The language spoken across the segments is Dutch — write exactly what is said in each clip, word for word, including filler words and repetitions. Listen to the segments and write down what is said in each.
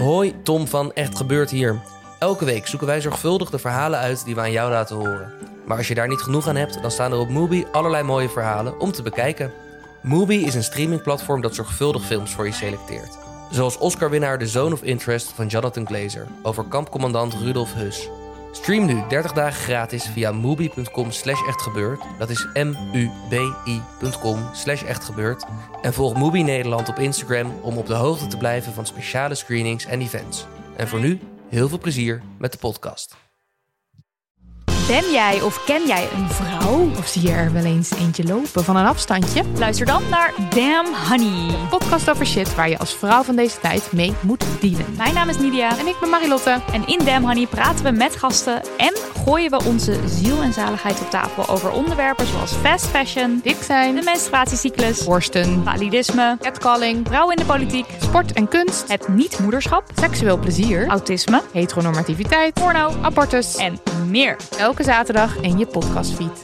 Hoi, Tom van Echt Gebeurd hier. Elke week zoeken wij zorgvuldig de verhalen uit die we aan jou laten horen. Maar als je daar niet genoeg aan hebt, dan staan er op Mubi allerlei mooie verhalen om te bekijken. Mubi is een streamingplatform dat zorgvuldig films voor je selecteert. Zoals Oscar-winnaar The Zone of Interest van Jonathan Glazer over kampcommandant Rudolf Höss. Stream nu dertig dagen gratis via mubi.com slash echtgebeurd. Dat is M-U-B-I.com slash echtgebeurd. En volg Mubi Nederland op Instagram om op de hoogte te blijven van speciale screenings en events. En voor nu, heel veel plezier met de podcast. Ben jij of ken jij een vrouw? Of zie je er wel eens eentje lopen van een afstandje? Luister dan naar Damn Honey. Een podcast over shit waar je als vrouw van deze tijd mee moet dealen. Mijn naam is Nidia. En ik ben Marilotte. En in Damn Honey praten we met gasten en gooien we onze ziel en zaligheid op tafel over onderwerpen zoals fast fashion, dik zijn, de menstruatiecyclus, borsten, validisme, catcalling, vrouwen in de politiek, sport en kunst, het niet-moederschap, seksueel plezier, autisme, heteronormativiteit, porno, abortus en meer. Elke zaterdag in je podcastfeed.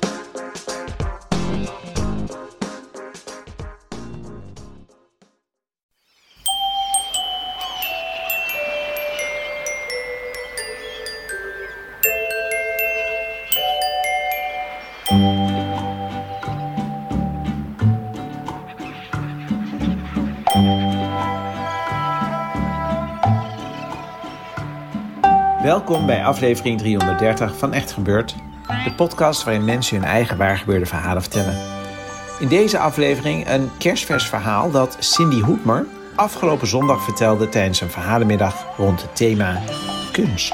Welkom bij aflevering driehonderddertig van Echt Gebeurd, de podcast waarin mensen hun eigen waargebeurde verhalen vertellen. In deze aflevering een kerstvers verhaal dat Cindy Hoedmer afgelopen zondag vertelde tijdens een verhalenmiddag rond het thema kunst.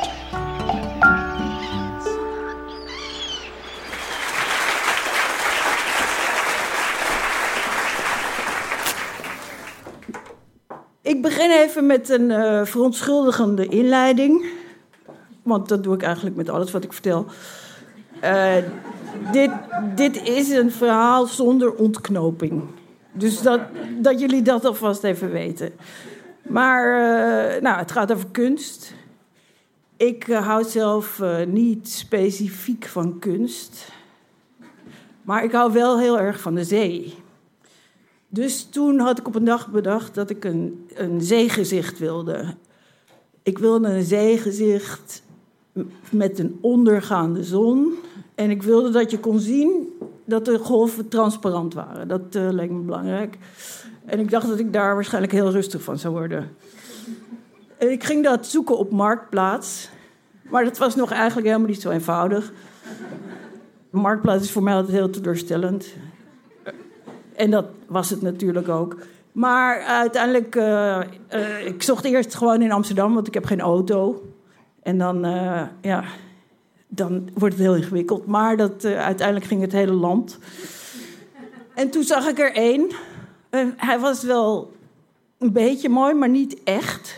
Ik begin even met een uh, verontschuldigende inleiding. Want dat doe ik eigenlijk met alles wat ik vertel. Uh, dit, dit is een verhaal zonder ontknoping. Dus dat, dat jullie dat alvast even weten. Maar uh, nou, het gaat over kunst. Ik uh, hou zelf uh, niet specifiek van kunst. Maar ik hou wel heel erg van de zee. Dus toen had ik op een dag bedacht dat ik een, een zeegezicht wilde. Ik wilde een zeegezicht met een ondergaande zon. En ik wilde dat je kon zien dat de golven transparant waren. Dat uh, leek me belangrijk. En ik dacht dat ik daar waarschijnlijk heel rustig van zou worden. En ik ging dat zoeken op Marktplaats. Maar dat was nog eigenlijk helemaal niet zo eenvoudig. Marktplaats is voor mij altijd heel teleurstellend. En dat was het natuurlijk ook. Maar uiteindelijk, uh, uh, ik zocht eerst gewoon in Amsterdam, want ik heb geen auto. En dan, uh, ja, dan wordt het heel ingewikkeld. Maar dat, uh, uiteindelijk ging het hele land. En toen zag ik er één. Uh, hij was wel een beetje mooi, maar niet echt.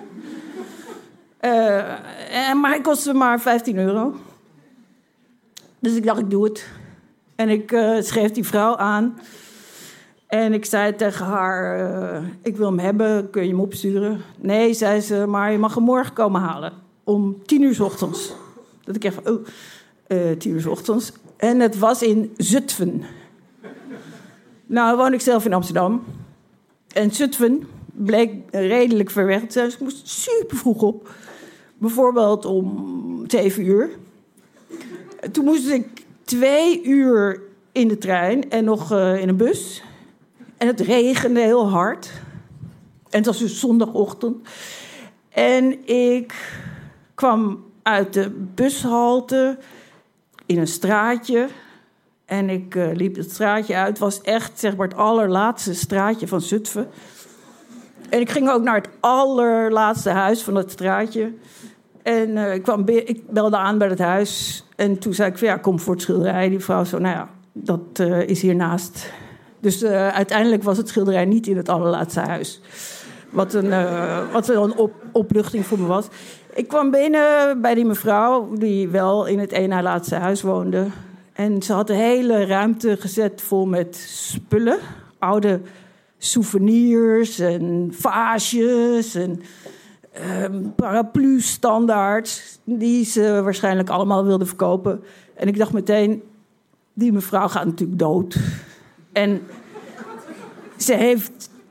Uh, en, maar hij kostte maar vijftien euro. Dus ik dacht, ik doe het. En ik uh, schreef die vrouw aan. En ik zei tegen haar, uh, ik wil hem hebben, kun je hem opsturen? Nee, zei ze, maar je mag hem morgen komen halen. Om tien uur 's ochtends. Dat ik echt van, oh, uh, tien uur 's ochtends. En het was in Zutphen. Nou, woon ik zelf in Amsterdam. En Zutphen bleek redelijk ver weg te zijn. Dus ik moest super vroeg op. Bijvoorbeeld om zeven uur. Toen moest ik twee uur in de trein en nog uh, in een bus. En het regende heel hard. En het was dus zondagochtend. En ik kwam uit de bushalte in een straatje. En ik uh, liep het straatje uit. Het was echt, zeg maar, het allerlaatste straatje van Zutphen. En ik ging ook naar het allerlaatste huis van het straatje. En uh, ik, kwam be- ik belde aan bij het huis. En toen zei ik van, ja, kom voor het schilderij. Die vrouw zo, nou ja, dat uh, is hiernaast. Dus uh, uiteindelijk was het schilderij niet in het allerlaatste huis. Wat een, uh, wat een op, opluchting voor me was. Ik kwam binnen bij die mevrouw die wel in het ene laatste huis woonde. En ze had de hele ruimte gezet vol met spullen. Oude souvenirs en vaasjes en um, paraplu-standaards. Die ze waarschijnlijk allemaal wilde verkopen. En ik dacht meteen, die mevrouw gaat natuurlijk dood. En ze heeft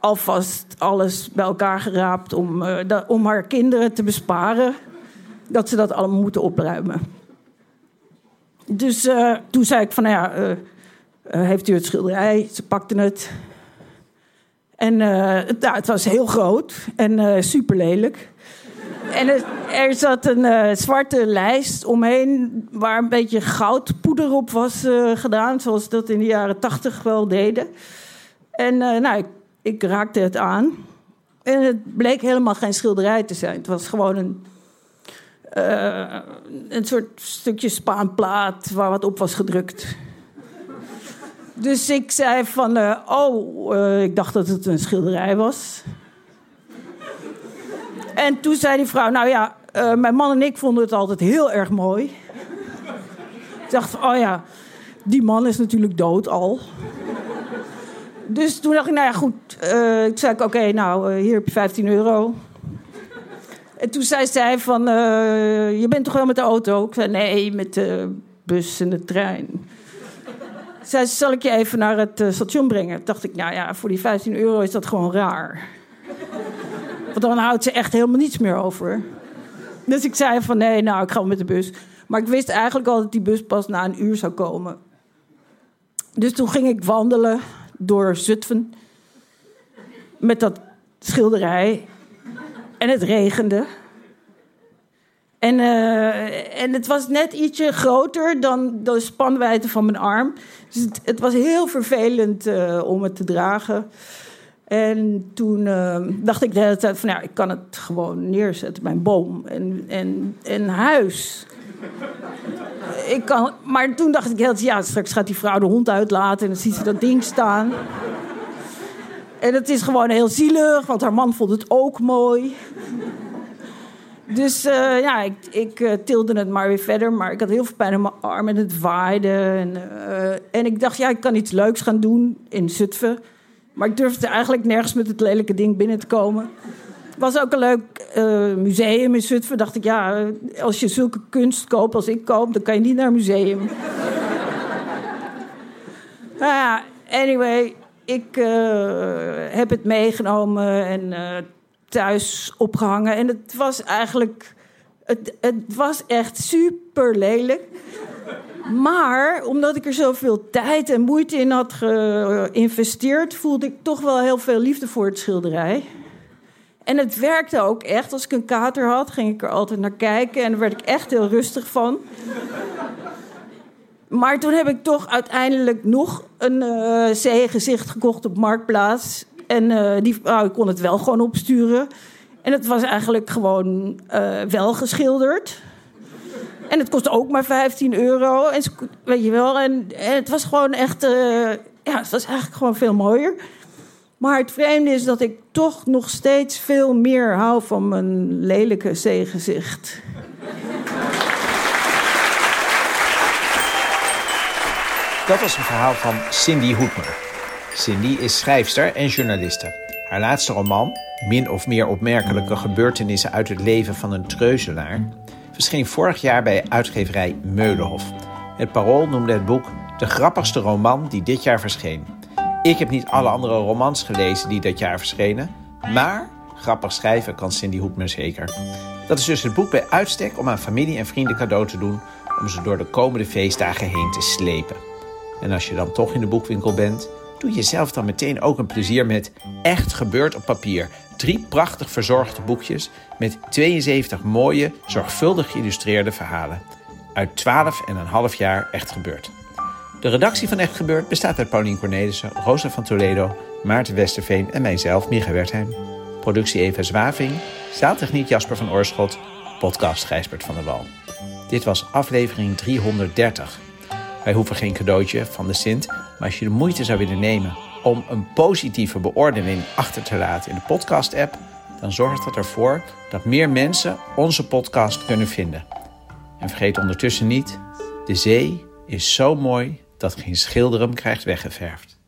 alvast alles bij elkaar geraapt om, uh, da- om haar kinderen te besparen. Dat ze dat allemaal moeten opruimen. Dus uh, toen zei ik van, nou ja, uh, uh, heeft u het schilderij? Ze pakte het. En uh, het, nou, het was heel groot en uh, super lelijk. En er, er zat een uh, zwarte lijst omheen waar een beetje goudpoeder op was uh, gedaan. Zoals ze dat in de jaren tachtig wel deden. En uh, nou, ik, ik raakte het aan. En het bleek helemaal geen schilderij te zijn. Het was gewoon een, uh, een soort stukje spaanplaat waar wat op was gedrukt. Dus ik zei van, uh, oh, uh, ik dacht dat het een schilderij was. En toen zei die vrouw, nou ja, uh, mijn man en ik vonden het altijd heel erg mooi. Ik dacht, oh ja, die man is natuurlijk dood al. Dus toen dacht ik, nou ja, goed. Uh, ik zei, oké, okay, nou, uh, hier heb je vijftien euro. En toen zei zij van, uh, je bent toch wel met de auto? Ik zei, nee, met de bus en de trein. Zei ze, zal ik je even naar het uh, station brengen? Toen dacht ik, nou ja, voor die vijftien euro is dat gewoon raar. Want dan houdt ze echt helemaal niets meer over. Dus ik zei van, nee, nou, ik ga wel met de bus. Maar ik wist eigenlijk al dat die bus pas na een uur zou komen. Dus toen ging ik wandelen door Zutphen. Met dat schilderij. En het regende. En, uh, en het was net ietsje groter dan de spanwijdte van mijn arm. Dus het, het was heel vervelend uh, om het te dragen. En toen uh, dacht ik de hele tijd van, ja, ik kan het gewoon neerzetten bij een boom en, en, en huis. Ik kan, maar toen dacht ik de hele tijd, ja, straks gaat die vrouw de hond uitlaten en dan ziet ze dat ding staan. En het is gewoon heel zielig, want haar man vond het ook mooi. Dus uh, ja, ik, ik uh, tilde het maar weer verder. Maar ik had heel veel pijn in mijn arm en het waaide. En, uh, en ik dacht, ja, ik kan iets leuks gaan doen in Zutphen. Maar ik durfde eigenlijk nergens met het lelijke ding binnen te komen. Het was ook een leuk uh, museum in Zutphen. Dacht ik, ja, als je zulke kunst koopt als ik koop, dan kan je niet naar een museum. Nou ja, anyway, ik uh, heb het meegenomen en uh, thuis opgehangen. En het was eigenlijk, het, het was echt super lelijk. Maar omdat ik er zoveel tijd en moeite in had geïnvesteerd, voelde ik toch wel heel veel liefde voor het schilderij. En het werkte ook echt. Als ik een kater had, ging ik er altijd naar kijken. En daar werd ik echt heel rustig van. Maar toen heb ik toch uiteindelijk nog een uh, zeegezicht gekocht op Marktplaats. En uh, die, nou, ik kon het wel gewoon opsturen. En het was eigenlijk gewoon uh, wel geschilderd. En het kostte ook maar vijftien euro. En, weet je wel, en, en het was gewoon echt... Uh, ja, het was eigenlijk gewoon veel mooier. Maar het vreemde is dat ik toch nog steeds veel meer hou van mijn lelijke zeegezicht. Dat was een verhaal van Cindy Hoetmer. Cindy is schrijfster en journaliste. Haar laatste roman, min of meer opmerkelijke gebeurtenissen uit het leven van een treuzelaar, verscheen vorig jaar bij uitgeverij Meulenhof. Het Parool noemde het boek de grappigste roman die dit jaar verscheen. Ik heb niet alle andere romans gelezen die dat jaar verschenen, maar grappig schrijven kan Cindy Hoetmer zeker. Dat is dus het boek bij uitstek om aan familie en vrienden cadeau te doen, om ze door de komende feestdagen heen te slepen. En als je dan toch in de boekwinkel bent, doe jezelf dan meteen ook een plezier met Echt Gebeurd op papier. Drie prachtig verzorgde boekjes met tweeënzeventig mooie, zorgvuldig geïllustreerde verhalen. Uit twaalf en een half jaar Echt Gebeurd. De redactie van Echt Gebeurd bestaat uit Paulien Cornelissen, Rosa van Toledo, Maarten Westerveen en mijzelf, Micha Wertheim. Productie Eva Zwaving, zaaltechniek Jasper van Oorschot, podcast Gijsbert van der Wal. Dit was aflevering driehonderddertig. Wij hoeven geen cadeautje van de Sint, maar als je de moeite zou willen nemen om een positieve beoordeling achter te laten in de podcast-app, dan zorgt dat ervoor dat meer mensen onze podcast kunnen vinden. En vergeet ondertussen niet, de zee is zo mooi dat geen schilder hem krijgt weggeverfd.